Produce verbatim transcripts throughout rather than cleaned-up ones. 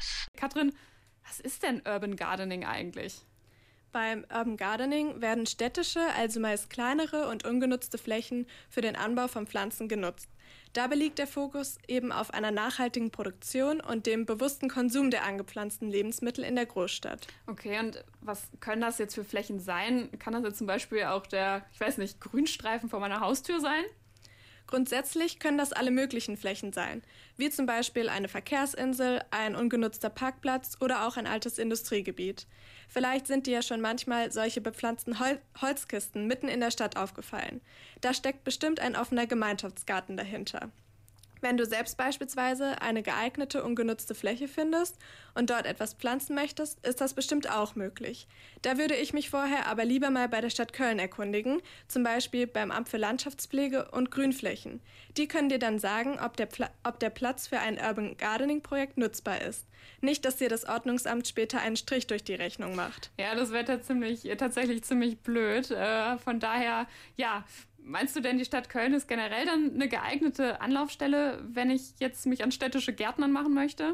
Campus. Katrin, was ist denn Urban Gardening eigentlich? Beim Urban Gardening werden städtische, also meist kleinere und ungenutzte Flächen für den Anbau von Pflanzen genutzt. Dabei liegt der Fokus eben auf einer nachhaltigen Produktion und dem bewussten Konsum der angepflanzten Lebensmittel in der Großstadt. Okay, und was können das jetzt für Flächen sein? Kann das jetzt zum Beispiel auch der, ich weiß nicht, Grünstreifen vor meiner Haustür sein? Grundsätzlich können das alle möglichen Flächen sein, wie zum Beispiel eine Verkehrsinsel, ein ungenutzter Parkplatz oder auch ein altes Industriegebiet. Vielleicht sind dir ja schon manchmal solche bepflanzten Hol- Holzkisten mitten in der Stadt aufgefallen. Da steckt bestimmt ein offener Gemeinschaftsgarten dahinter. Wenn du selbst beispielsweise eine geeignete, ungenutzte Fläche findest und dort etwas pflanzen möchtest, ist das bestimmt auch möglich. Da würde ich mich vorher aber lieber mal bei der Stadt Köln erkundigen, zum Beispiel beim Amt für Landschaftspflege und Grünflächen. Die können dir dann sagen, ob der, Pla- ob der Platz für ein Urban Gardening Projekt nutzbar ist. Nicht, dass dir das Ordnungsamt später einen Strich durch die Rechnung macht. Ja, das wäre ziemlich, tatsächlich ziemlich blöd. Äh, von daher, ja, meinst du denn, die Stadt Köln ist generell dann eine geeignete Anlaufstelle, wenn ich jetzt mich an städtische Gärtnern machen möchte?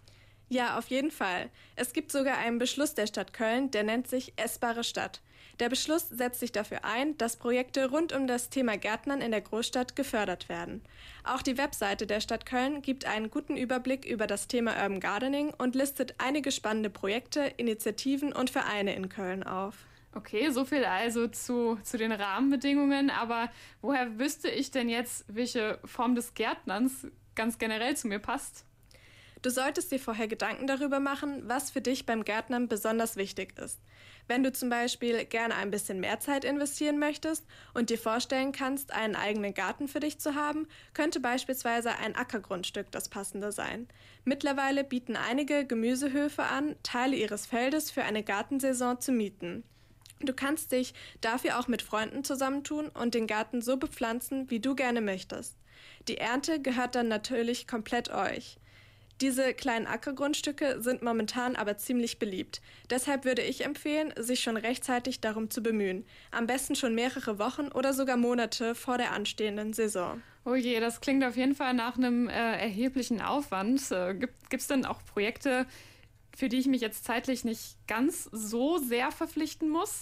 Ja, auf jeden Fall. Es gibt sogar einen Beschluss der Stadt Köln, der nennt sich Essbare Stadt. Der Beschluss setzt sich dafür ein, dass Projekte rund um das Thema Gärtnern in der Großstadt gefördert werden. Auch die Webseite der Stadt Köln gibt einen guten Überblick über das Thema Urban Gardening und listet einige spannende Projekte, Initiativen und Vereine in Köln auf. Okay, so viel also zu, zu den Rahmenbedingungen, aber woher wüsste ich denn jetzt, welche Form des Gärtnerns ganz generell zu mir passt? Du solltest dir vorher Gedanken darüber machen, was für dich beim Gärtnern besonders wichtig ist. Wenn du zum Beispiel gerne ein bisschen mehr Zeit investieren möchtest und dir vorstellen kannst, einen eigenen Garten für dich zu haben, könnte beispielsweise ein Ackergrundstück das passende sein. Mittlerweile bieten einige Gemüsehöfe an, Teile ihres Feldes für eine Gartensaison zu mieten. Du kannst dich dafür auch mit Freunden zusammentun und den Garten so bepflanzen, wie du gerne möchtest. Die Ernte gehört dann natürlich komplett euch. Diese kleinen Ackergrundstücke sind momentan aber ziemlich beliebt. Deshalb würde ich empfehlen, sich schon rechtzeitig darum zu bemühen. Am besten schon mehrere Wochen oder sogar Monate vor der anstehenden Saison. Oh je, das klingt auf jeden Fall nach einem äh, erheblichen Aufwand. Äh, gibt es denn auch Projekte, für die ich mich jetzt zeitlich nicht ganz so sehr verpflichten muss?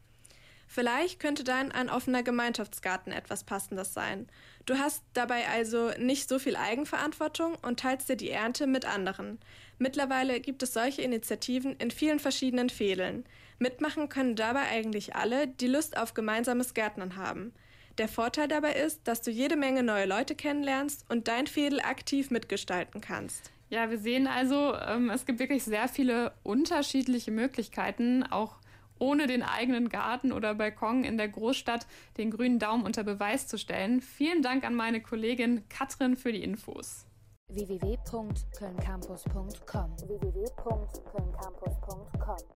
Vielleicht könnte dann ein offener Gemeinschaftsgarten etwas Passendes sein. Du hast dabei also nicht so viel Eigenverantwortung und teilst dir die Ernte mit anderen. Mittlerweile gibt es solche Initiativen in vielen verschiedenen Fädeln. Mitmachen können dabei eigentlich alle, die Lust auf gemeinsames Gärtnern haben. Der Vorteil dabei ist, dass du jede Menge neue Leute kennenlernst und dein Fädel aktiv mitgestalten kannst. Ja, wir sehen also, ähm, es gibt wirklich sehr viele unterschiedliche Möglichkeiten, auch ohne den eigenen Garten oder Balkon in der Großstadt den grünen Daumen unter Beweis zu stellen. Vielen Dank an meine Kollegin Katrin für die Infos. w w w punkt köln campus punkt com w w w punkt köln campus punkt com